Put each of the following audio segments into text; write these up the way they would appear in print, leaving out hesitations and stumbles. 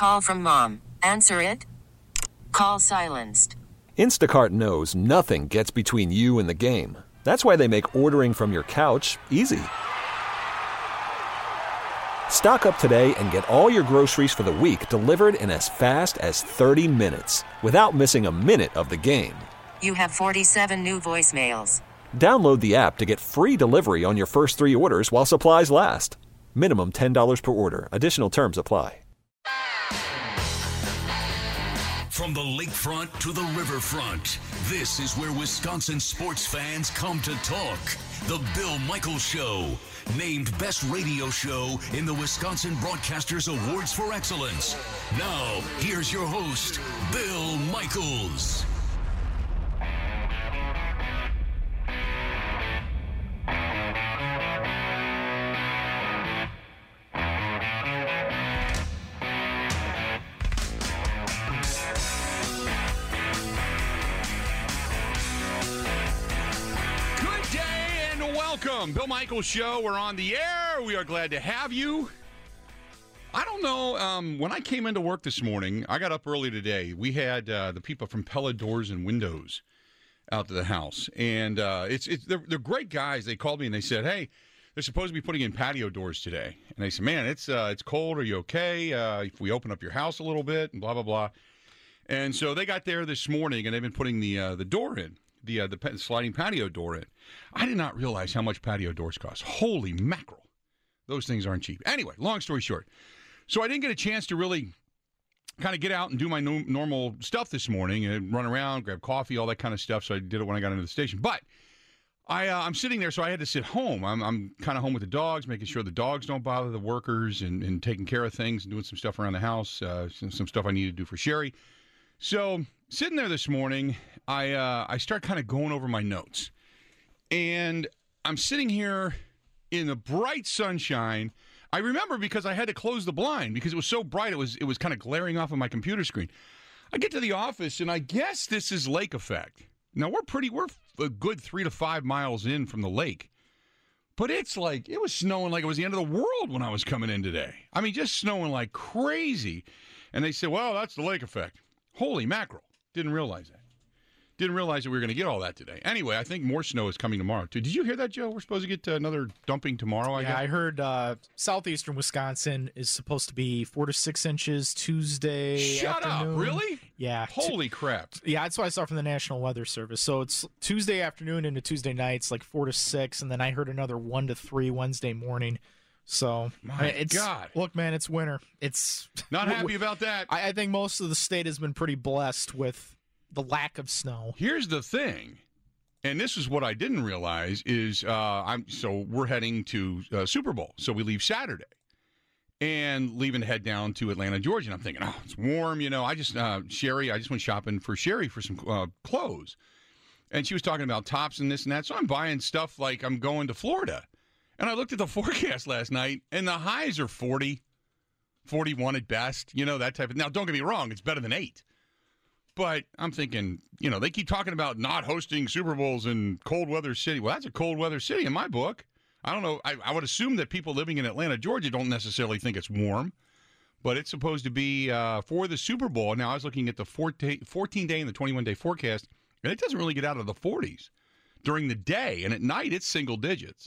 Call from mom. Answer it. Call silenced. Instacart knows nothing gets between you and the game. That's why they make ordering from your couch easy. Stock up today and get all your groceries for the week delivered in as fast as 30 minutes without missing a minute of the game. You have 47 new voicemails. Download the app to get free delivery on your first 3 orders while supplies last. Minimum $10 per order. Additional terms apply. From the lakefront to the riverfront, this is where Wisconsin sports fans come to talk. The Bill Michaels Show, named Best Radio Show in the Wisconsin Broadcasters Awards for Excellence. Now, here's your host, Bill Michaels. Welcome, Bill Michaels Show. We're on the air. We are glad to have you. I don't know. When I came into work this morning, I got up early today. We had the people from Pella Doors and Windows out to the house, and they're great guys. They called me and they said, "Hey, they're supposed to be putting in patio doors today." And they said, "Man, it's cold. Are you okay? If we open up your house a little bit and blah blah blah." And so they got there this morning and they've been putting the door in. The sliding patio door in. I did not realize how much patio doors cost. Holy mackerel. Those things aren't cheap. Anyway, long story short. So I didn't get a chance to really kind of get out and do my normal stuff this morning and run around, grab coffee, all that kind of stuff. So I did it when I got into the station. But I'm sitting there, so I had to sit home. I'm kind of home with the dogs, making sure the dogs don't bother the workers and taking care of things and doing some stuff around the house, some stuff I need to do for Sherry. So sitting there this morning, I start kind of going over my notes. And I'm sitting here in the bright sunshine. I remember because I had to close the blind because it was so bright, it was kind of glaring off of my computer screen. I get to the office, and I guess this is lake effect. Now, we're a good 3 to 5 miles in from the lake. But it's like, it was snowing like it was the end of the world when I was coming in today. I mean, just snowing like crazy. And they said, well, that's the lake effect. Holy mackerel. Didn't realize that. Didn't realize that we were going to get all that today. Anyway, I think more snow is coming tomorrow, too. Did you hear that, Joe? We're supposed to get another dumping tomorrow, I guess? Yeah, I heard southeastern Wisconsin is supposed to be 4 to 6 inches Tuesday Shut afternoon. up. Really? Yeah. Holy crap. Yeah, that's what I saw from the National Weather Service. So it's Tuesday afternoon into Tuesday nights, like 4 to 6, and then I heard another 1 to 3 Wednesday morning. So, God. Look, man, it's winter. It's not happy about that. I think most of the state has been pretty blessed with the lack of snow. Here's the thing, and this is what I didn't realize is we're heading to Super Bowl. So we leave Saturday and leaving to head down to Atlanta, Georgia. And I'm thinking, oh, it's warm, I just went shopping for Sherry for some clothes, and she was talking about tops and this and that. So I'm buying stuff like I'm going to Florida. And I looked at the forecast last night, and the highs are 40, 41 at best, that type of. Now, don't get me wrong, it's better than 8. But I'm thinking, they keep talking about not hosting Super Bowls in cold weather city. Well, that's a cold weather city in my book. I don't know. I would assume that people living in Atlanta, Georgia don't necessarily think it's warm. But it's supposed to be for the Super Bowl. Now, I was looking at the 14-day and the 21-day forecast, and it doesn't really get out of the 40s during the day. And at night, it's single digits.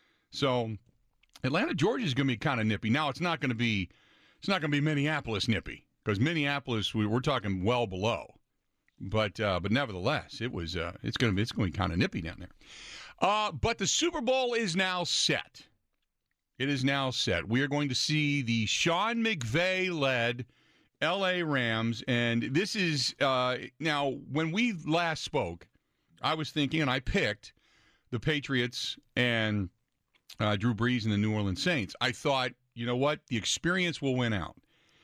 So Atlanta, Georgia is going to be kind of nippy. Now, it's not going to be Minneapolis nippy. Because Minneapolis, we're talking well below, but nevertheless, it's going to be kind of nippy down there. But the Super Bowl is now set. It is now set. We are going to see the Sean McVay-led L.A. Rams, and this is now when we last spoke, I was thinking, and I picked the Patriots and Drew Brees and the New Orleans Saints. I thought, you know what, the experience will win out.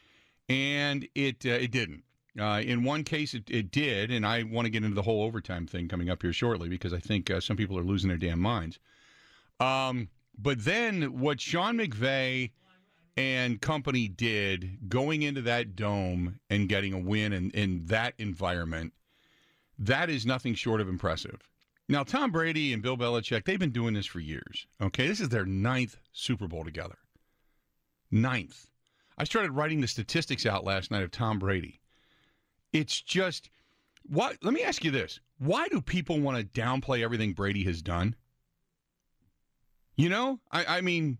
And it didn't. In one case, it did, and I want to get into the whole overtime thing coming up here shortly because I think some people are losing their damn minds. But then what Sean McVay and company did going into that dome and getting a win in that environment, that is nothing short of impressive. Now, Tom Brady and Bill Belichick, they've been doing this for years. Okay, this is their 9th Super Bowl together. 9th. I started writing the statistics out last night of Tom Brady. It's just, what? Let me ask you this. Why do people want to downplay everything Brady has done? You know, I mean,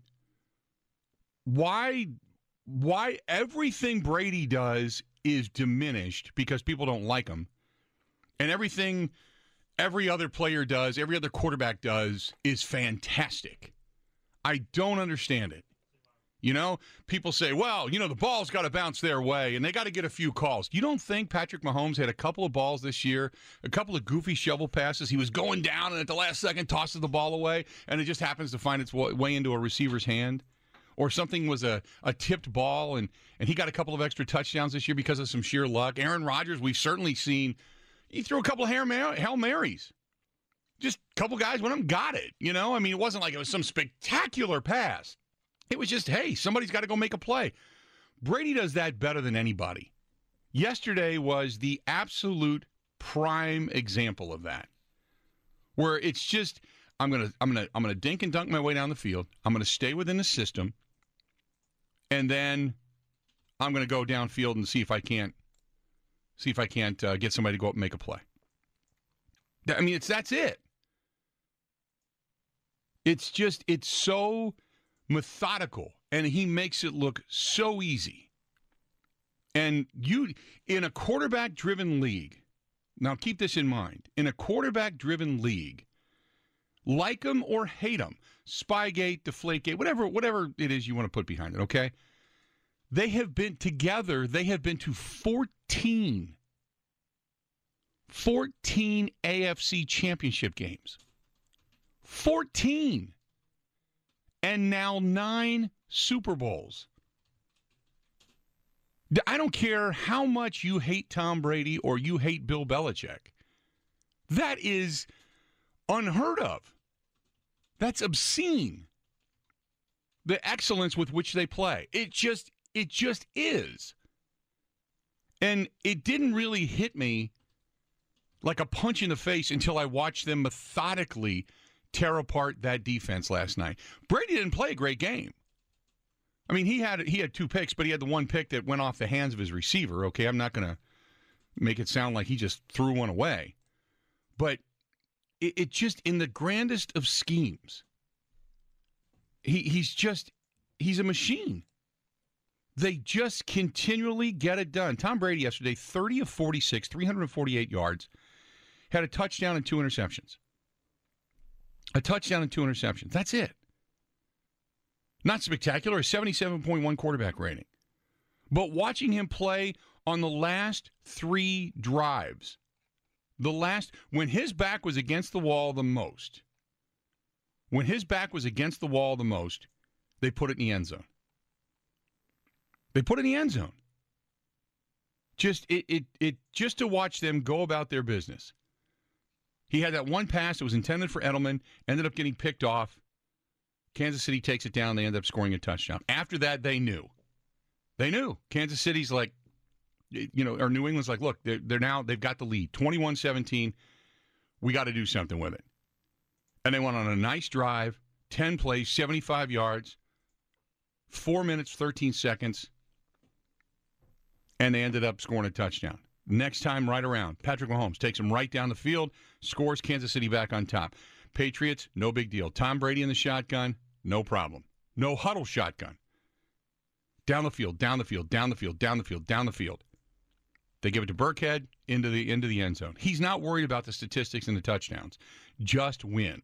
why everything Brady does is diminished because people don't like him, and everything every other player does, every other quarterback does, is fantastic. I don't understand it. You know, people say, well, you know, the ball's got to bounce their way, and they got to get a few calls. You don't think Patrick Mahomes had a couple of balls this year, a couple of goofy shovel passes? He was going down, and at the last second tosses the ball away, and it just happens to find its way into a receiver's hand? Or something was a tipped ball, and he got a couple of extra touchdowns this year because of some sheer luck. Aaron Rodgers, we've certainly seen, he threw a couple of Hail Marys. Just a couple guys went up and got it, you know? I mean, it wasn't like it was some spectacular pass. It was just, hey, somebody's got to go make a play. Brady does that better than anybody. Yesterday was the absolute prime example of that, where it's just, I'm gonna dink and dunk my way down the field. I'm gonna stay within the system, and then I'm gonna go downfield and see if I can't get somebody to go up and make a play. I mean, that's it. It's so methodical, and he makes it look so easy. And you, in a quarterback-driven league, now keep this in mind, in a quarterback-driven league, like him or hate him, Spygate, Deflategate, whatever it is you want to put behind it, okay? They have been together, they have been to 14 AFC championship games. 14. And now 9 Super Bowls. I don't care how much you hate Tom Brady or you hate Bill Belichick. That is unheard of. That's obscene. The excellence with which they play. It just is. And it didn't really hit me like a punch in the face until I watched them methodically tear apart that defense last night. Brady didn't play a great game. I mean, he had 2 picks, but he had the one pick that went off the hands of his receiver. Okay, I'm not going to make it sound like he just threw one away. But it just, in the grandest of schemes, he's a machine. They just continually get it done. Tom Brady yesterday, 30 of 46, 348 yards, had a touchdown and 2 interceptions. A touchdown and 2 interceptions. That's it. Not spectacular, a 77.1 quarterback rating. But watching him play on the last 3 drives, when his back was against the wall the most, they put it in the end zone. Just to watch them go about their business. He had that one pass that was intended for Edelman, ended up getting picked off. Kansas City takes it down. They end up scoring a touchdown. After that, they knew. Kansas City's like, or New England's like, look, they've got the lead. 21-17. We got to do something with it. And they went on a nice drive, 10 plays, 75 yards, 4 minutes, 13 seconds, and they ended up scoring a touchdown. Next time, right around. Patrick Mahomes takes him right down the field, scores, Kansas City back on top. Patriots, no big deal. Tom Brady in the shotgun, no problem. No huddle shotgun. Down the field. They give it to Burkhead into the end zone. He's not worried about the statistics and the touchdowns. Just win.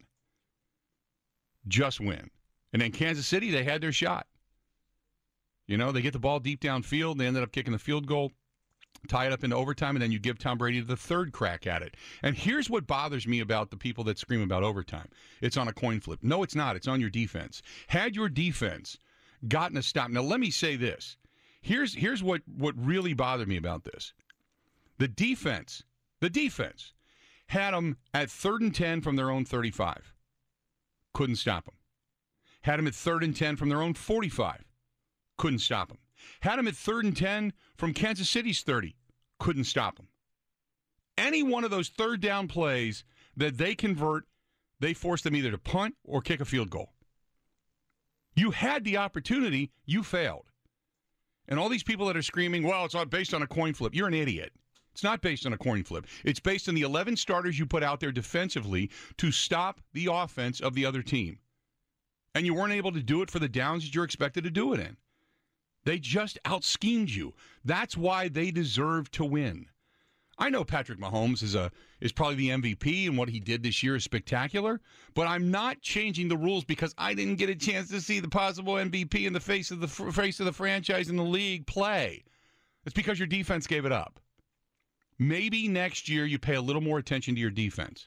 And then Kansas City, they had their shot. They get the ball deep downfield. They ended up kicking the field goal, tie it up into overtime, and then you give Tom Brady the third crack at it. And here's what bothers me about the people that scream about overtime. It's on a coin flip. No, it's not. It's on your defense. Had your defense gotten a stop. Now, let me say this. Here's what really bothered me about this. The defense had them at 3rd and 10 from their own 35. Couldn't stop them. Had them at 3rd and 10 from their own 45. Couldn't stop them. Had them at 3rd and 10 from Kansas City's 30. Couldn't stop them. Any one of those third down plays that they convert, they force them either to punt or kick a field goal. You had the opportunity. You failed. And all these people that are screaming, well, it's not based on a coin flip. You're an idiot. It's not based on a coin flip. It's based on the 11 starters you put out there defensively to stop the offense of the other team. And you weren't able to do it for the downs that you're expected to do it in. They just out-schemed you. That's why they deserve to win. I know Patrick Mahomes is probably the MVP, and what he did this year is spectacular, but I'm not changing the rules because I didn't get a chance to see the possible MVP in the face of the franchise in the league play. It's because your defense gave it up. Maybe next year you pay a little more attention to your defense.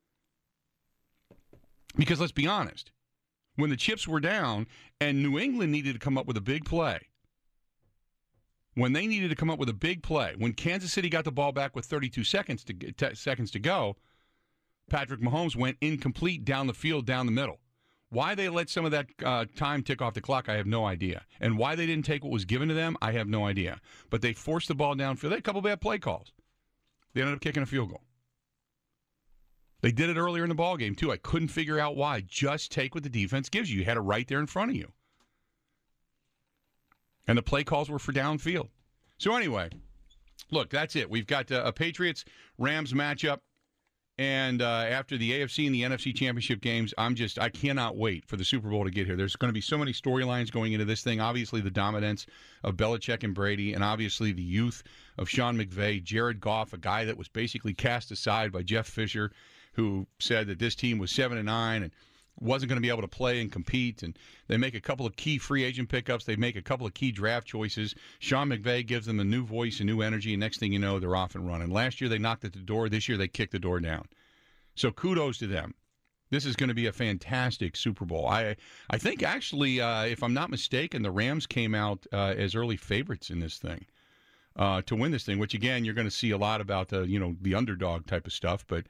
Because let's be honest, when the chips were down and New England needed to come up with a big play, when they needed to come up with a big play, when Kansas City got the ball back with 32 seconds to go, Patrick Mahomes went incomplete down the field, down the middle. Why they let some of that time tick off the clock, I have no idea. And why they didn't take what was given to them, I have no idea. But they forced the ball downfield. They had a couple bad play calls. They ended up kicking a field goal. They did it earlier in the ballgame, too. I couldn't figure out why. Just take what the defense gives you. You had it right there in front of you. And the play calls were for downfield. So anyway, look, that's it. We've got a Patriots-Rams matchup. And after the AFC and the NFC championship games, I cannot wait for the Super Bowl to get here. There's going to be so many storylines going into this thing. Obviously, the dominance of Belichick and Brady, and obviously the youth of Sean McVay, Jared Goff, a guy that was basically cast aside by Jeff Fisher, who said that this team was 7-9 and wasn't going to be able to play and compete, and they make a couple of key free agent pickups. They make a couple of key draft choices. Sean McVay gives them a new voice, a new energy, and next thing you know, they're off and running. Last year, they knocked at the door. This year, they kicked the door down. So kudos to them. This is going to be a fantastic Super Bowl. I think, actually, if I'm not mistaken, the Rams came out as early favorites in this thing to win this thing, which, again, you're going to see a lot about the underdog type of stuff, but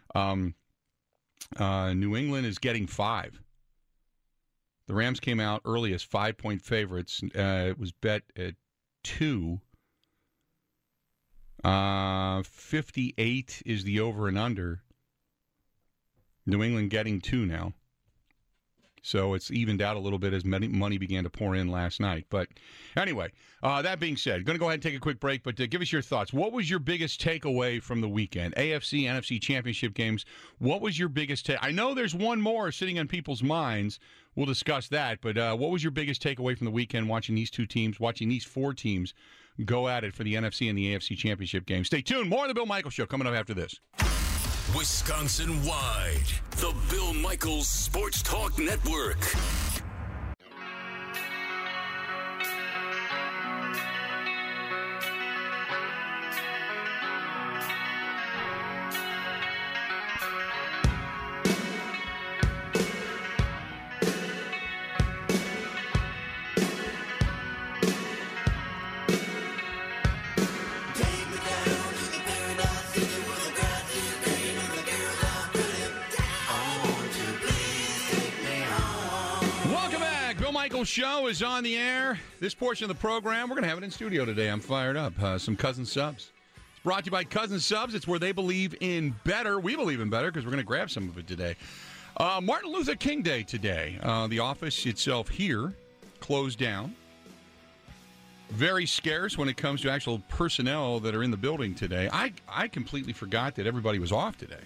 New England is getting 5. The Rams came out early as 5-point favorites. It was bet at 2. 58 is the over and under. New England getting 2 now. So it's evened out a little bit as money began to pour in last night. But anyway, that being said, going to go ahead and take a quick break, but give us your thoughts. What was your biggest takeaway from the weekend? AFC, NFC championship games. What was your biggest take? I know there's one more sitting on people's minds. We'll discuss that. But what was your biggest takeaway from the weekend watching these two teams, watching these 4 teams go at it for the NFC and the AFC championship game? Stay tuned. More of the Bill Michaels Show coming up after this. Wisconsin-wide, the Bill Michaels Sports Talk Network. Show is on the air. This portion of the program, we're going to have it in studio today. I'm fired up. Some Cousin Subs. It's brought to you by Cousin Subs. It's where they believe in better. We believe in better because we're going to grab some of it today. Martin Luther King Day today. The office itself here closed down. Very scarce when it comes to actual personnel that are in the building today. I completely forgot that everybody was off today.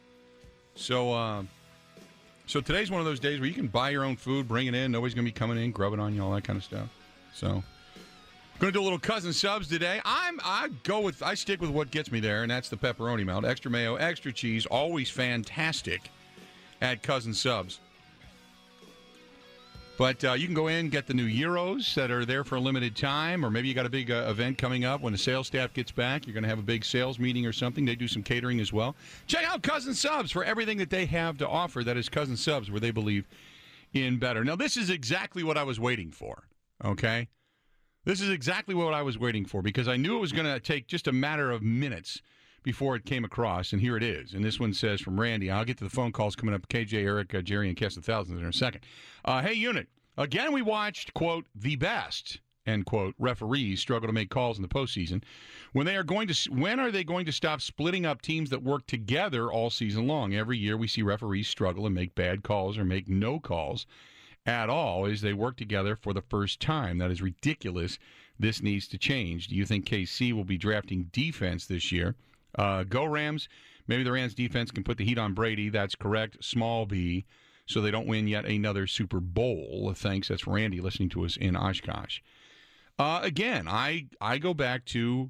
So today's one of those days where you can buy your own food, bring it in. Nobody's going to be coming in, grubbing on you, all that kind of stuff. So, going to do a little Cousin Subs today. I stick with what gets me there, and that's the pepperoni melt. Extra mayo, extra cheese, always fantastic at Cousin Subs. But you can go in, get the new Euros that are there for a limited time, or maybe you got a big event coming up when the sales staff gets back. You're going to have a big sales meeting or something. They do some catering as well. Check out Cousin Subs for everything that they have to offer. That is Cousin Subs, where they believe in better. Now, this is exactly what I was waiting for, okay? This is exactly what I was waiting for because I knew it was going to take just a matter of minutes before it came across, and here it is. And this one says from Randy. I'll get to the phone calls coming up. KJ, Eric, Jerry, and Kess the Thousands in a second. Hey, Unit. Again, we watched, quote, the best, end quote, referees struggle to make calls in the postseason. When are they going to stop splitting up teams that work together all season long? Every year we see referees struggle and make bad calls or make no calls at all as they work together for the first time. That is ridiculous this needs to change. Do you think KC will be drafting defense this year? Go Rams. Maybe the Rams defense can put the heat on Brady. That's correct. Small B, so they don't win yet another Super Bowl. Thanks. That's Randy listening to us in Oshkosh. Again, I go back to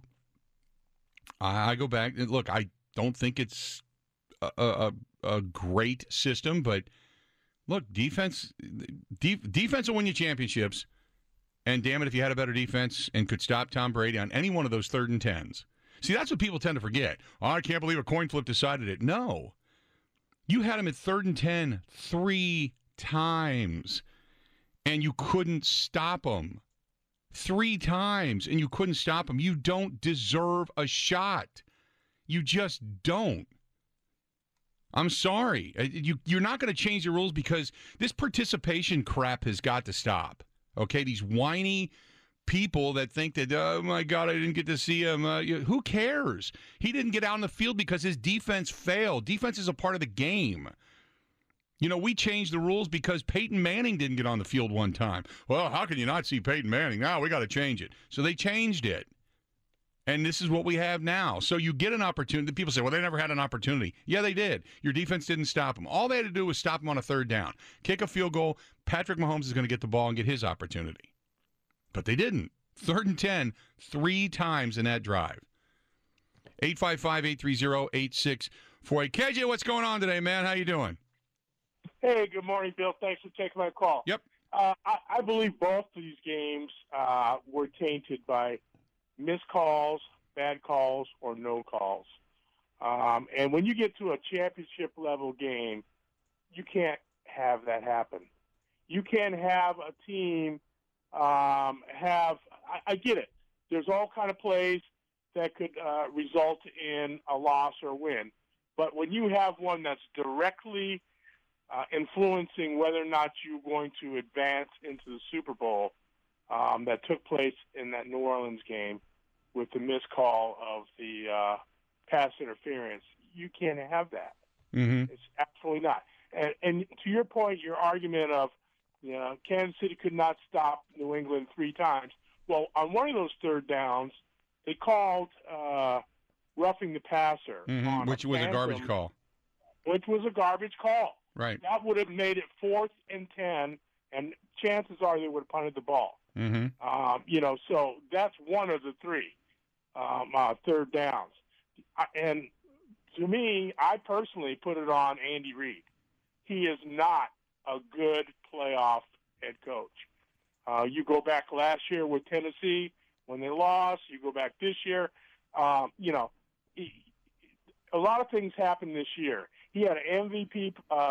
look, I don't think it's a great system, but look, defense will win you championships. And damn it, if you had a better defense and could stop Tom Brady on any one of those 3rd and 10s. See, that's what people tend to forget. Oh, I can't believe a coin flip decided it. No. You had him at 3rd and 10 3 times, and you couldn't stop him. 3 times, and you couldn't stop him. You don't deserve a shot. You just don't. I'm sorry. You're not going to change the rules because this participation crap has got to stop. Okay, these whiny people that think that, oh, my God, I didn't get to see him. Who cares? He didn't get out in the field because his defense failed. Defense is a part of the game. You know, we changed the rules because Peyton Manning didn't get on the field one time. Well, how can you not see Peyton Manning? Now we got to change it. So they changed it. And this is what we have now. So you get an opportunity. People say, well, they never had an opportunity. Yeah, they did. Your defense didn't stop them. All they had to do was stop them on a 3rd down. Kick a field goal. Patrick Mahomes is going to get the ball and get his opportunity. But they didn't. 3rd and 10, 3 times in that drive. 855-830-8648. KJ, what's going on today, man? How you doing? Hey, good morning, Bill. Thanks for taking my call. Yep. I believe both of these games were tainted by missed calls, bad calls, or no calls. And when you get to a championship-level game, you can't have that happen. You can't have a team I get it. There's all kind of plays that could result in a loss or win. But when you have one that's directly influencing whether or not you're going to advance into the Super Bowl that took place in that New Orleans game with the missed call of the pass interference, you can't have that. Mm-hmm. It's absolutely not. And to your point, your argument of, Kansas City could not stop New England 3 times. Well, on one of those 3rd downs, they called roughing the passer. Which was a garbage call. Which was a garbage call. Right. That would have made it 4th and 10, and chances are they would have punted the ball. Mm-hmm. So that's one of the 3 3rd downs. And to me, I personally put it on Andy Reid. He is not a good playoff head coach. You go back last year with Tennessee when they lost. You go back this year. A lot of things happened this year. He had an MVP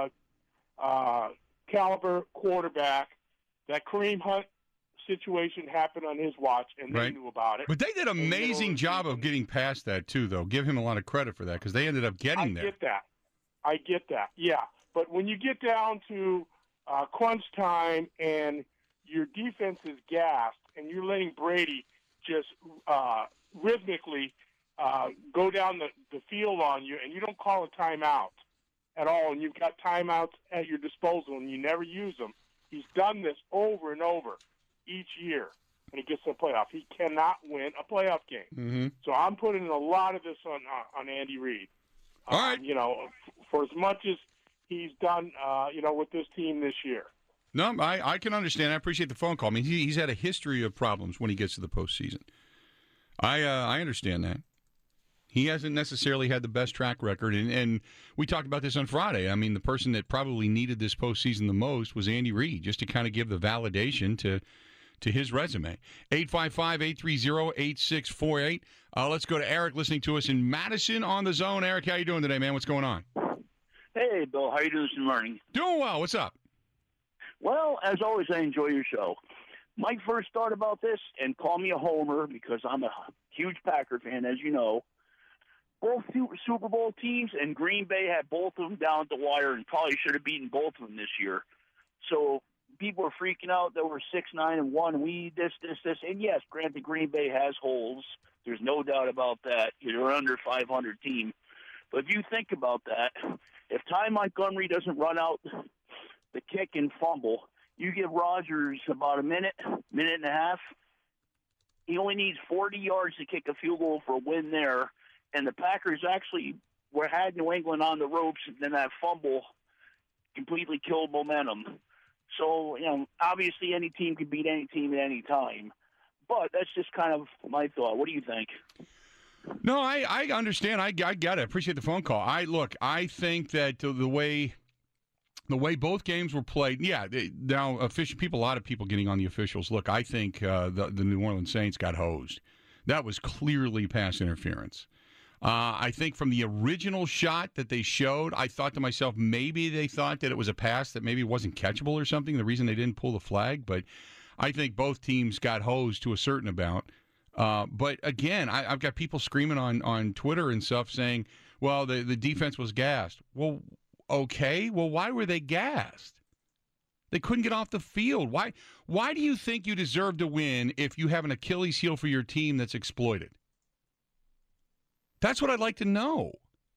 caliber quarterback. That Kareem Hunt situation happened on his watch, and they knew about it. But they did an amazing job of getting past that, too, though. Give him a lot of credit for that because they ended up getting there. I get that, yeah. But when you get down to crunch time and your defense is gassed and you're letting Brady just rhythmically go down the field on you and you don't call a timeout at all and you've got timeouts at your disposal and you never use them, he's done this over and over each year when he gets to the playoff. He cannot win a playoff game. Mm-hmm. So I'm putting a lot of this on Andy Reid. All right. For as much as he's done, with this team this year. No, I can understand. I appreciate the phone call. I mean, he's had a history of problems when he gets to the postseason. I understand that. He hasn't necessarily had the best track record, and we talked about this on Friday. I mean, the person that probably needed this postseason the most was Andy Reid, just to kind of give the validation to his resume. 855-830-8648. Let's go to Eric listening to us in Madison on the Zone. Eric, how you doing today, man? What's going on? Hey, Bill. How you doing this morning? Doing well. What's up? Well, as always, I enjoy your show. My first thought about this, and call me a homer because I'm a huge Packer fan, as you know, both Super Bowl teams and Green Bay had both of them down at the wire and probably should have beaten both of them this year. So people are freaking out that we're 6-9-1. We this. And yes, granted, Green Bay has holes. There's no doubt about that. They're under 500 team. But if you think about that, if Ty Montgomery doesn't run out the kick and fumble, you give Rodgers about a minute and a half, He only needs 40 yards to kick a field goal for a win there. And the Packers actually had New England on the ropes, and then that fumble completely killed momentum. So, obviously any team can beat any team at any time. But that's just kind of my thought. What do you think? No, I understand. I get it. I appreciate the phone call. I think that the way both games were played, now a lot of people getting on the officials. Look, I think the New Orleans Saints got hosed. That was clearly pass interference. I think from the original shot that they showed, I thought to myself, maybe they thought that it was a pass that maybe wasn't catchable or something, the reason they didn't pull the flag. But I think both teams got hosed to a certain amount. But again, I've got people screaming on Twitter and stuff saying, well, the defense was gassed. Well, okay. Well, why were they gassed? They couldn't get off the field. Why do you think you deserve to win if you have an Achilles heel for your team that's exploited? That's what I'd like to know.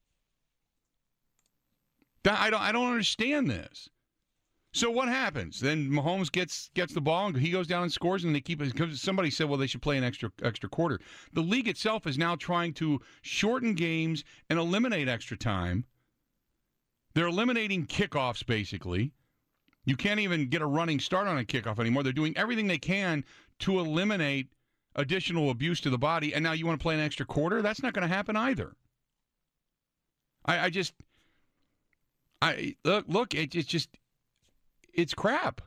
I don't understand this. So what happens? Then Mahomes gets the ball and he goes down and scores, and they keep it. Somebody said, well, they should play an extra quarter. The league itself is now trying to shorten games and eliminate extra time. They're eliminating kickoffs, basically. You can't even get a running start on a kickoff anymore. They're doing everything they can to eliminate additional abuse to the body, and now you want to play an extra quarter? That's not going to happen either. Look, it's crap.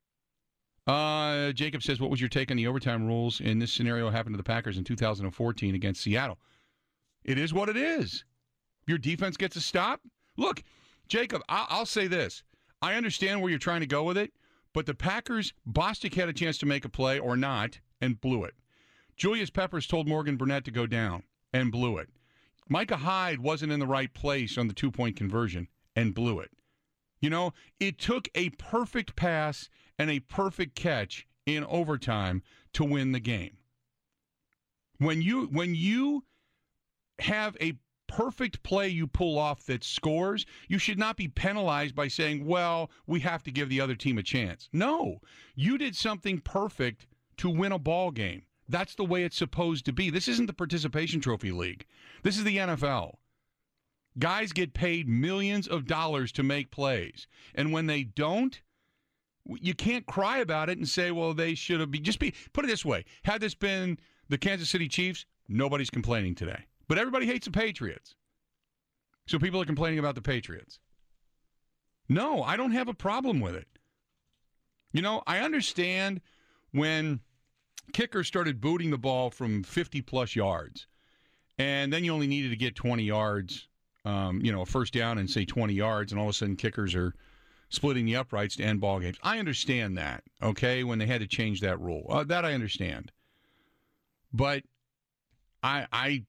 Jacob says, what was your take on the overtime rules in this scenario happened to the Packers in 2014 against Seattle? It is what it is. Your defense gets a stop. Look, Jacob, I'll say this. I understand where you're trying to go with it, but the Packers, Bostic had a chance to make a play or not and blew it. Julius Peppers told Morgan Burnett to go down and blew it. Micah Hyde wasn't in the right place on the two-point conversion and blew it. It took a perfect pass and a perfect catch in overtime to win the game. When you have a perfect play you pull off that scores, you should not be penalized by saying, well, we have to give the other team a chance. No, you did something perfect to win a ball game. That's the way it's supposed to be. This isn't the Participation Trophy League. This is the NFL. Guys get paid millions of dollars to make plays. And when they don't, you can't cry about it and say, well, they should have put it this way. Had this been the Kansas City Chiefs, nobody's complaining today. But everybody hates the Patriots. So people are complaining about the Patriots. No, I don't have a problem with it. I understand when kickers started booting the ball from 50-plus yards, and then you only needed to get 20 yards, a first down and say 20 yards, and all of a sudden kickers are splitting the uprights to end ball games. I understand that, okay, when they had to change that rule. That I understand. But I'm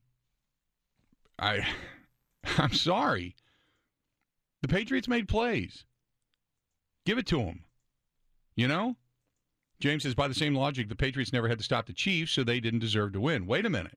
sorry. The Patriots made plays. Give it to them. James says, by the same logic, the Patriots never had to stop the Chiefs, so they didn't deserve to win. Wait a minute.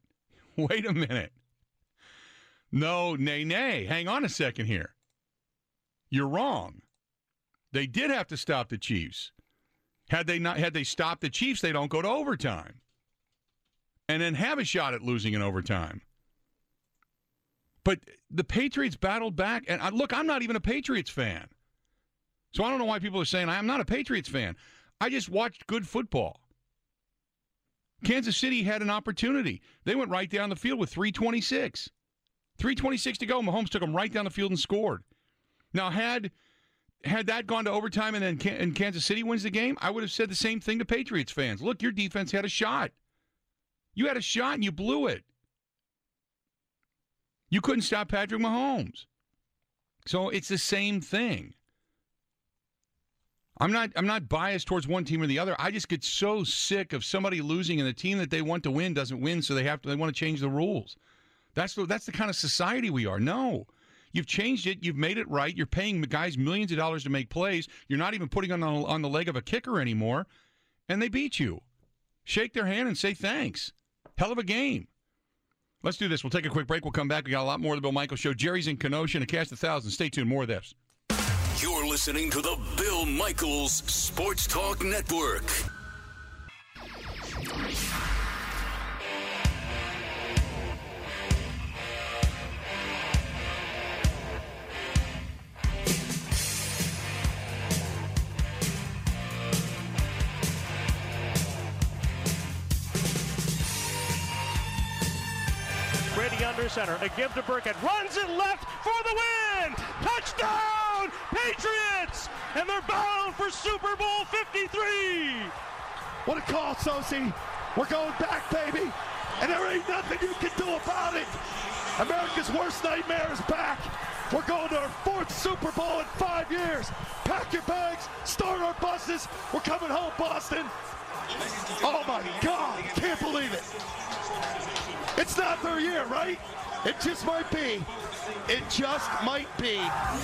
No, nay. Hang on a second here. You're wrong. They did have to stop the Chiefs. Had they stopped the Chiefs, they don't go to overtime. And then have a shot at losing in overtime. But the Patriots battled back. And look, I'm not even a Patriots fan. So I don't know why people are saying I'm not a Patriots fan. I just watched good football. Kansas City had an opportunity. They went right down the field with 3:26. 3:26 to go. Mahomes took them right down the field and scored. Now, had that gone to overtime and then Kansas City wins the game, I would have said the same thing to Patriots fans. Look, your defense had a shot. You had a shot and you blew it. You couldn't stop Patrick Mahomes. So it's the same thing. I'm not biased towards one team or the other. I just get so sick of somebody losing and the team that they want to win doesn't win, so they want to change the rules. That's the kind of society we are. No. You've changed it. You've made it right. You're paying guys millions of dollars to make plays. You're not even putting on the leg of a kicker anymore, and they beat you. Shake their hand and say thanks. Hell of a game. Let's do this. We'll take a quick break. We'll come back. We got a lot more of the Bill Michaels Show. Jerry's in Kenosha and a cast of thousands. Stay tuned. More of this. You're listening to the Bill Michaels Sports Talk Network. Brady under center. A give to Burkhead. Runs it left for the win. Touchdown, Patriots! And they're bound for Super Bowl 53. What a call, Sosi. We're going back, baby. And there ain't nothing you can do about it. America's worst nightmare is back. We're going to our 4th Super Bowl in 5 years. Pack your bags, start our buses. We're coming home, Boston. Oh, my God. Can't believe it. It's not their year, right? It just might be. It just might be.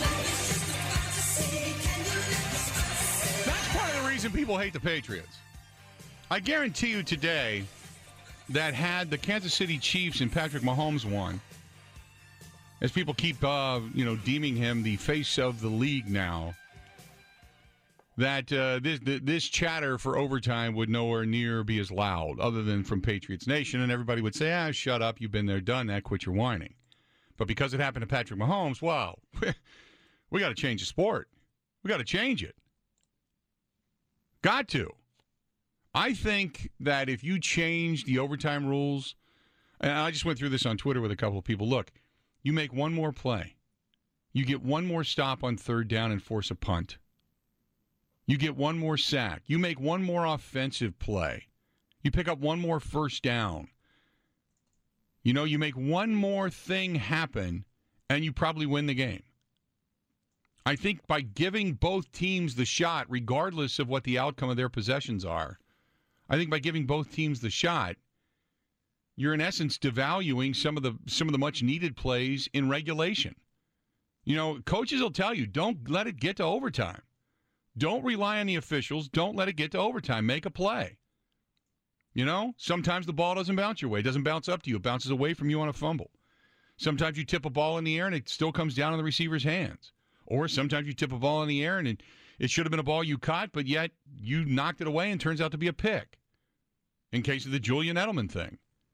That's part of the reason people hate the Patriots. I guarantee you today that had the Kansas City Chiefs and Patrick Mahomes won, as people keep, deeming him the face of the league now, that this chatter for overtime would nowhere near be as loud, other than from Patriots Nation, and everybody would say, shut up, you've been there, done that, quit your whining. But because it happened to Patrick Mahomes, well, we got to change the sport. We got to change it. Got to. I think that if you change the overtime rules, and I just went through this on Twitter with a couple of people, look, you make one more play. You get one more stop on 3rd down and force a punt. You get one more sack. You make one more offensive play. You pick up one more first down. You make one more thing happen, and you probably win the game. I think by giving both teams the shot, regardless of what the outcome of their possessions are, I think by giving both teams the shot, you're in essence devaluing some of the much needed plays in regulation. Coaches will tell you, don't let it get to overtime. Don't rely on the officials. Don't let it get to overtime. Make a play. Sometimes the ball doesn't bounce your way. It doesn't bounce up to you. It bounces away from you on a fumble. Sometimes you tip a ball in the air and it still comes down in the receiver's hands. Or sometimes you tip a ball in the air and it should have been a ball you caught, but yet you knocked it away and turns out to be a pick. In case of the Julian Edelman thing.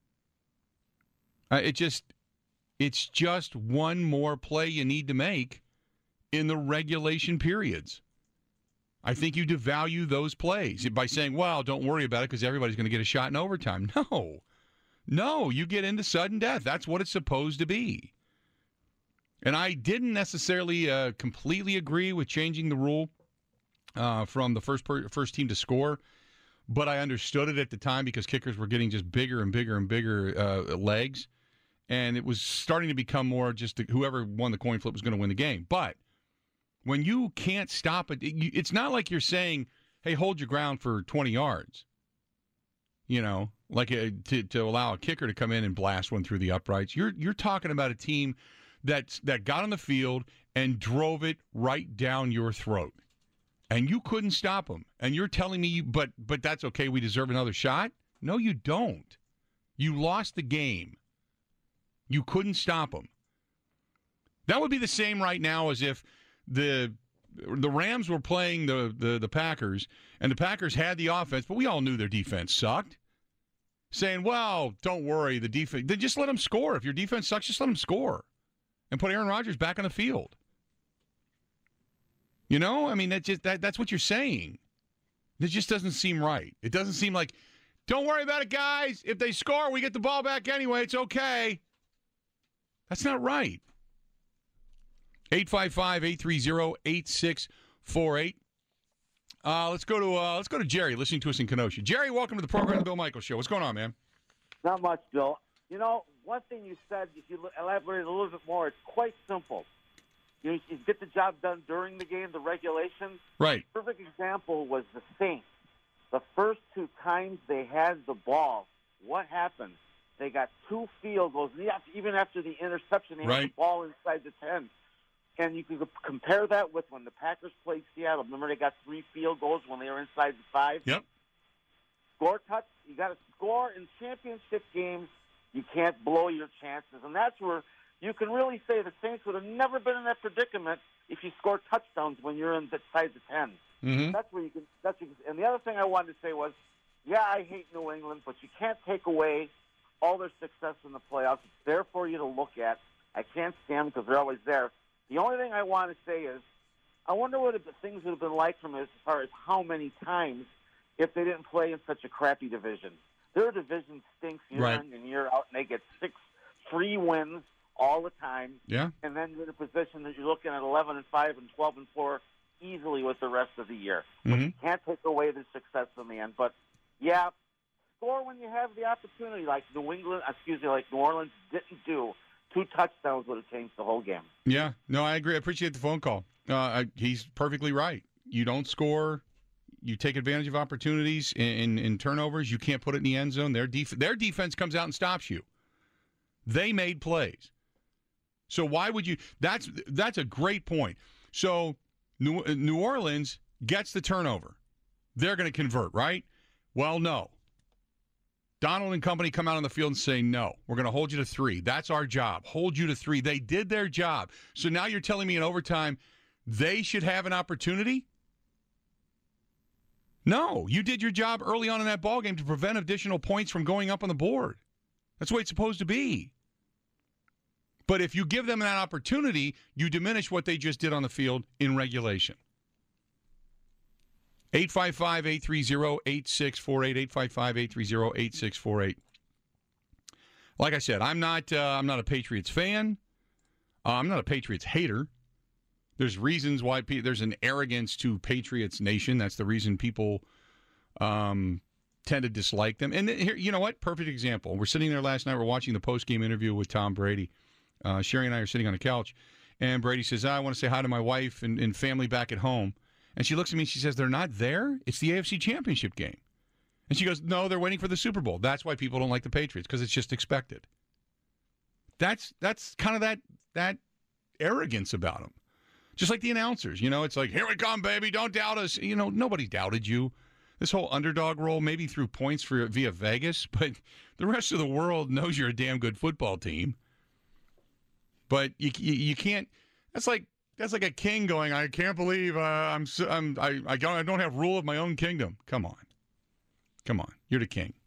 It's just one more play you need to make in the regulation periods. I think you devalue those plays by saying, well, don't worry about it because everybody's going to get a shot in overtime. No, you get into sudden death. That's what it's supposed to be. And I didn't necessarily completely agree with changing the rule from the first team to score, but I understood it at the time because kickers were getting just bigger and bigger and bigger legs, and it was starting to become more just whoever won the coin flip was going to win the game. But when you can't stop it, it's not like you're saying, hey, hold your ground for 20 yards, like to allow a kicker to come in and blast one through the uprights. You're talking about a team that got on the field and drove it right down your throat. And you couldn't stop them. And you're telling me, but that's okay, we deserve another shot? No, you don't. You lost the game. You couldn't stop them. That would be the same right now as if the Rams were playing the Packers, and the Packers had the offense, but we all knew their defense sucked. Saying, well, don't worry, the defense, then just let them score. If your defense sucks, just let them score. And put Aaron Rodgers back on the field. That's what you're saying. It just doesn't seem right. It doesn't seem like, don't worry about it, guys. If they score, we get the ball back anyway. It's okay. That's not right. 855-830-8648. Let's go to Jerry, listening to us in Kenosha. Jerry, welcome to the program, The Bill Michaels Show. What's going on, man? Not much, Bill. One thing you said, if you elaborate a little bit more, it's quite simple. You get the job done during the game, the regulation. Right. Perfect example was the Saints. The first 2 times they had the ball, what happened? They got 2 field goals. Even after the interception, they had the ball inside the 10. And you can compare that with when the Packers played Seattle. Remember, they got 3 field goals when they were inside the 5? Yep. Score touch. You got to score in championship games. You can't blow your chances. And that's where you can really say the Saints would have never been in that predicament if you score touchdowns when you're inside the 10. Mm-hmm. That's where you can. And the other thing I wanted to say was, I hate New England, but you can't take away all their success in the playoffs. It's there for you to look at. I can't stand them because they're always there. The only thing I want to say is, I wonder what things would have been like from as far as how many times if they didn't play in such a crappy division. Their division stinks year in and year out, and they get free wins all the time. Yeah. And then you're in a position that you're looking at 11-5 and 12-4 easily with the rest of the year. But you can't take away the success in the end. But, yeah, score when you have the opportunity, like New Orleans didn't do. 2 touchdowns would have changed the whole game. Yeah. No, I agree. I appreciate the phone call. He's perfectly right. You don't score. You take advantage of opportunities in turnovers. You can't put it in the end zone. Their defense comes out and stops you. They made plays. So why would you? That's a great point. So New Orleans gets the turnover. They're going to convert, right? Well, no. Donald and company come out on the field and say, no, we're going to hold you to 3. That's our job. Hold you to 3. They did their job. So now you're telling me in overtime they should have an opportunity? No, you did your job early on in that ballgame to prevent additional points from going up on the board. That's the way it's supposed to be. But if you give them that opportunity, you diminish what they just did on the field in regulation. 855-830-8648, 855-830-8648. Like I said, I'm not a Patriots fan. I'm not a Patriots hater. There's reasons why there's an arrogance to Patriots Nation. That's the reason people tend to dislike them. And here, you know what? Perfect example. We're sitting there last night. We're watching the post-game interview with Tom Brady. Sherry and I are sitting on the couch, and Brady says, I want to say hi to my wife and family back at home. And she looks at me and she says, they're not there? It's the AFC Championship game. And she goes, no, they're waiting for the Super Bowl. That's why people don't like the Patriots, because it's just expected. That's kind of that arrogance about them. Just like the announcers, it's like, here we come, baby, don't doubt us. Nobody doubted you. This whole underdog role maybe threw points via Vegas, but the rest of the world knows you're a damn good football team. But you can't. That's like a king going, I can't believe I don't have rule of my own kingdom. Come on. You're the king.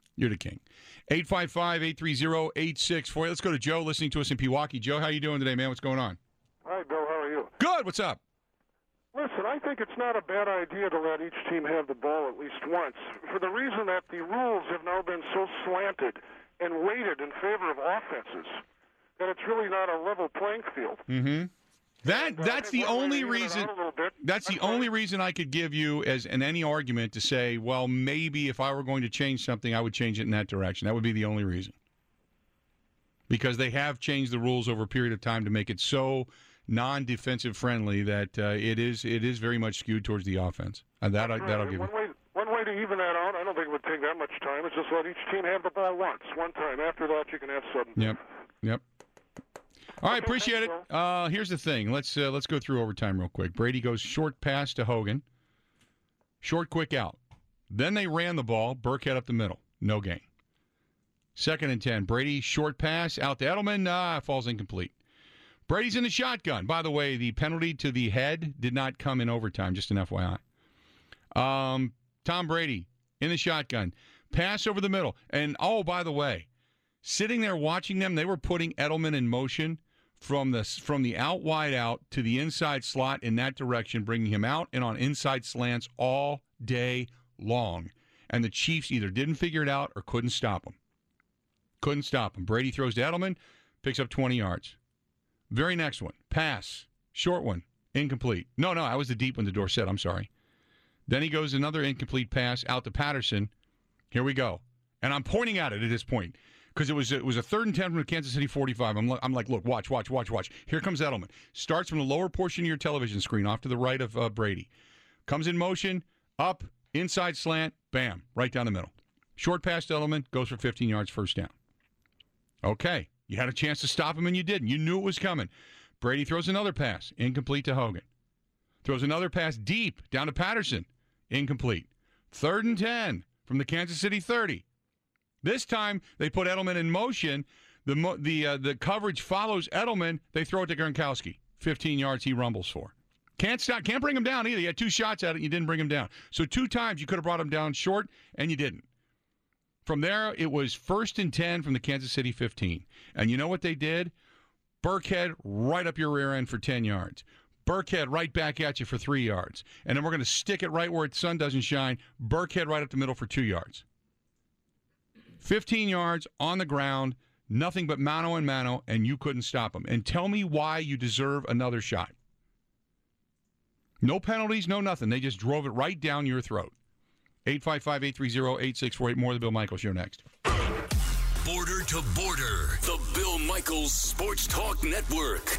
855-830-8648. Let's go to Joe listening to us in Pewaukee. Joe, how you doing today, man? What's going on? Hi, Bill. How are you? Good. What's up? Listen, I think it's not a bad idea to let each team have the ball at least once, for the reason that the rules have now been so slanted and weighted in favor of offenses that it's really not a level playing field. Mm-hmm. That's the only reason. That's the only reason I could give you as any argument to say, well, maybe if I were going to change something, I would change it in that direction. That would be the only reason. Because they have changed the rules over a period of time to make it so non-defensive friendly that it is very much skewed towards the offense. And that'll give you. One way to even that out, I don't think it would take that much time, is just let each team have the ball one time. After that, you can have sudden. Yep. All right, appreciate it. Here's the thing. Let's go through overtime real quick. Brady goes short pass to Hogan. Short, quick out. Then they ran the ball. Burkhead up the middle. No gain. 2nd and 10. Brady short pass out to Edelman. Falls incomplete. Brady's in the shotgun. By the way, the penalty to the head did not come in overtime, just an FYI. Tom Brady in the shotgun. Pass over the middle. And, by the way, sitting there watching them, they were putting Edelman in motion from the out wide out to the inside slot in that direction, bringing him out and on inside slants all day long. And the Chiefs either didn't figure it out or couldn't stop him. Brady throws to Edelman, picks up 20 yards. Very next one, pass, short one, incomplete. No, that was the deep one to Dorsett, I'm sorry. Then he goes another incomplete pass out to Patterson. Here we go. And I'm pointing at it at this point because it was a 3rd and 10 from the Kansas City 45. I'm like, look, watch. Here comes Edelman. Starts from the lower portion of your television screen off to the right of Brady. Comes in motion, up, inside slant, bam, right down the middle. Short pass to Edelman, goes for 15 yards, first down. Okay, you had a chance to stop him and you didn't. You knew it was coming. Brady throws another pass, incomplete to Hogan. Throws another pass deep down to Patterson, incomplete. 3rd and 10 from the Kansas City 30. This time they put Edelman in motion. The coverage follows Edelman. They throw it to Gronkowski. 15 yards he rumbles for. Can't bring him down either. You had 2 shots at it and you didn't bring him down. So 2 times you could have brought him down short and you didn't. From there, it was 1st and 10 from the Kansas City 15. And you know what they did? Burkhead right up your rear end for 10 yards. Burkhead right back at you for 3 yards. And then we're going to stick it right where the sun doesn't shine. Burkhead right up the middle for 2 yards. 15 yards on the ground, Nothing but mano and mano, and you couldn't stop them. And tell me why you deserve another shot. No penalties, no nothing. They just drove it right down your throat. 855-830-8648. More of the Bill Michaels Show next. Border to Border, the Bill Michaels Sports Talk Network.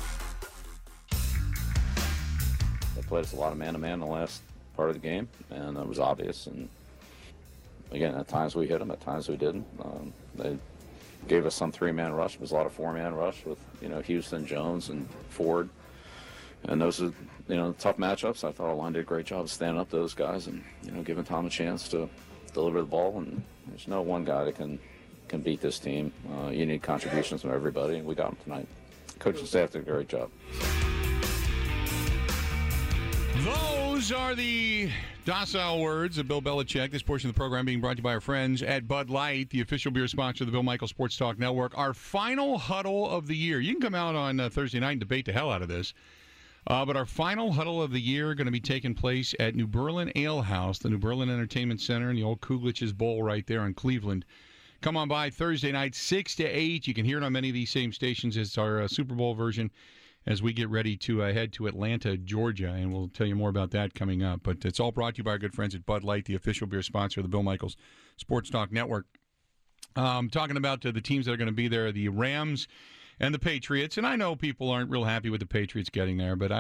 They played us a lot of man-to-man in the last part of the game, and it was obvious. And again, at times we hit them, at times we didn't. They gave us some three-man rush. It was a lot of four-man rush with, Houston, Jones, and Ford. And those are, tough matchups. I thought our line did a great job of standing up to those guys and, giving Tom a chance to deliver the ball. And there's no one guy that can beat this team. You need contributions from everybody, and we got them tonight. Coaching staff did a great job. Those are the docile words of Bill Belichick. This portion of the program being brought to you by our friends at Bud Light, the official beer sponsor of the Bill Michaels Sports Talk Network. Our final huddle of the year. You can come out on Thursday night and debate the hell out of this. But our final huddle of the year going to be taking place at New Berlin Ale House, the New Berlin Entertainment Center, in the old Kuglich's Bowl right there in Cleveland. Come on by Thursday night, 6 to 8. You can hear it on many of these same stations as our Super Bowl version as we get ready to head to Atlanta, Georgia, and we'll tell you more about that coming up. But it's all brought to you by our good friends at Bud Light, the official beer sponsor of the Bill Michaels Sports Talk Network. Talking about the teams that are going to be there, the Rams and the Patriots. And I know people aren't real happy with the Patriots getting there, but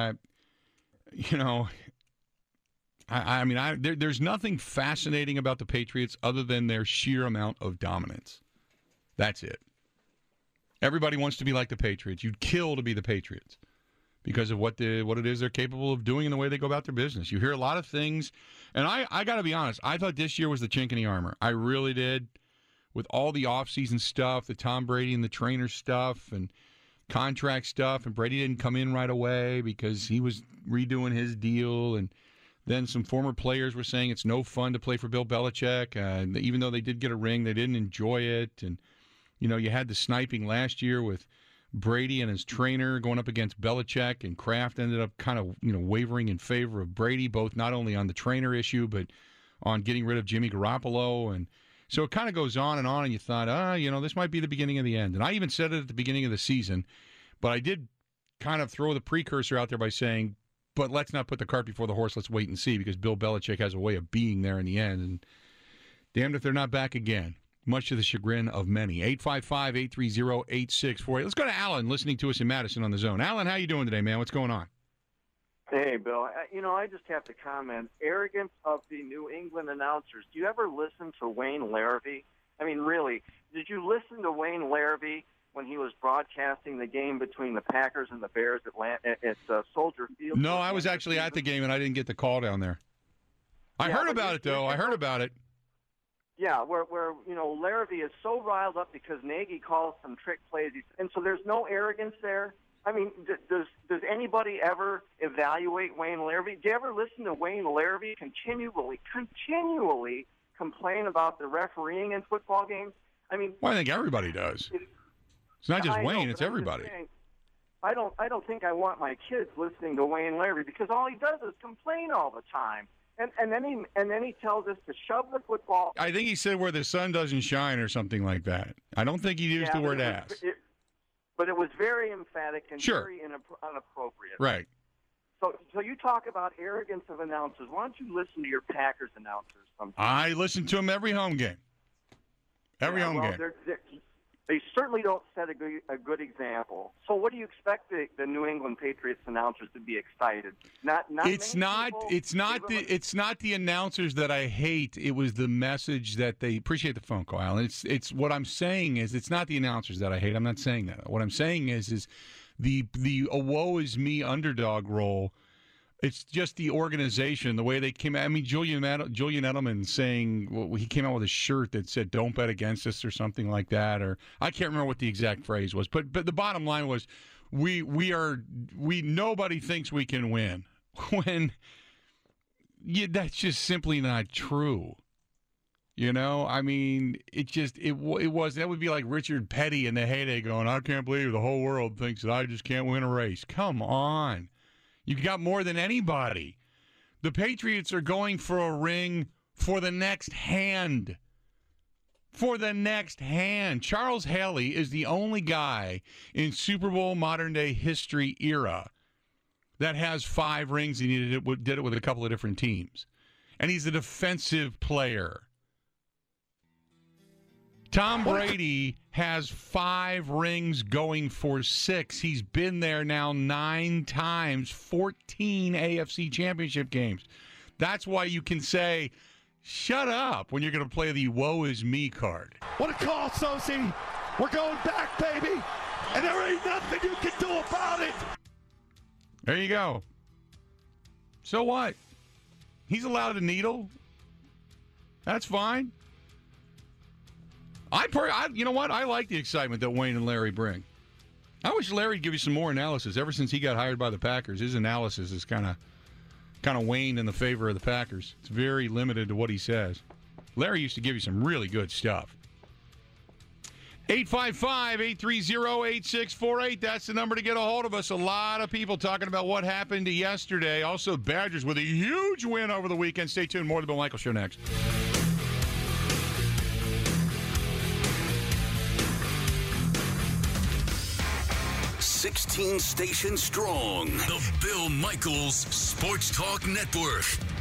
there's nothing fascinating about the Patriots other than their sheer amount of dominance. That's it. Everybody wants to be like the Patriots. You'd kill to be the Patriots because of what it is they're capable of doing and the way they go about their business. You hear a lot of things, and I got to be honest, I thought this year was the chink in the armor. I really did. With all the offseason stuff, the Tom Brady and the trainer stuff and contract stuff, and Brady didn't come in right away because he was redoing his deal, and then some former players were saying it's no fun to play for Bill Belichick. Even though they did get a ring, they didn't enjoy it. And, you had the sniping last year with Brady and his trainer going up against Belichick, and Kraft ended up kind of, wavering in favor of Brady, both not only on the trainer issue, but on getting rid of Jimmy Garoppolo. And so it kind of goes on, and you thought, this might be the beginning of the end. And I even said it at the beginning of the season, but I did kind of throw the precursor out there by saying, but let's not put the cart before the horse. Let's wait and see, because Bill Belichick has a way of being there in the end. And damned if they're not back again, much to the chagrin of many. 855-830-8648. Let's go to Alan, listening to us in Madison on the Zone. Alan, how you doing today, man? What's going on? Hey, Bill. I just have to comment. Arrogance of the New England announcers. Do you ever listen to Wayne Larrivee? I mean, really, did you listen to Wayne Larrivee when he was broadcasting the game between the Packers and the Bears at Soldier Field? No, I was actually at the game, and I didn't get the call down there. I heard about it, though. I heard about it. Yeah, where Larrivee is so riled up because Nagy calls some trick plays, and so there's no arrogance there. I mean, does anybody ever evaluate Wayne Larrivee? Do you ever listen to Wayne Larrivee continually complain about the refereeing in football games? I mean, well, I think everybody does. It's not just Wayne; it's everybody. I don't think I want my kids listening to Wayne Larrivee, because all he does is complain all the time. And then he tells us to shove the football. I think he said where the sun doesn't shine or something like that. I don't think he used the word ass. But it was very emphatic and sure. very inappropriate. Right. So you talk about arrogance of announcers. Why don't you listen to your Packers announcers sometimes? I listen to them every home game. Every home game. They certainly don't set a good example. So what do you expect the New England Patriots announcers to be excited? It's not the announcers that I hate. It was the message that they appreciate the phone call, Alan. It's what I'm saying is it's not the announcers that I hate. I'm not saying that. What I'm saying is the woe is me underdog role. It's just the organization, the way they came out. I mean, Julian Edelman saying he came out with a shirt that said "Don't bet against us" or something like that, or I can't remember what the exact phrase was. But the bottom line was, nobody thinks we can win. When that's just simply not true. I mean, it was. That would be like Richard Petty in the heyday going, "I can't believe the whole world thinks that I just can't win a race." Come on. You got more than anybody. The Patriots are going for a ring for the next hand. for the next hand. Charles Haley is the only guy in Super Bowl modern-day history era that has 5 rings, and he did it with a couple of different teams. And he's a defensive player. Tom Brady has 5 rings going for 6. He's been there now 9 times, 14 AFC championship games. That's why you can say, shut up when you're going to play the woe is me card. What a call, Sosi. We're going back, baby. And there ain't nothing you can do about it. There you go. So what? He's allowed to needle. That's fine. You know what? I like the excitement that Wayne and Larry bring. I wish Larry would give you some more analysis. Ever since he got hired by the Packers, his analysis is kind of waned in the favor of the Packers. It's very limited to what he says. Larry used to give you some really good stuff. 855-830-8648. That's the number to get a hold of us. A lot of people talking about what happened yesterday. Also, Badgers with a huge win over the weekend. Stay tuned. More of the Bill Michaels Show next. 16 stations strong. The Bill Michaels Sports Talk Network.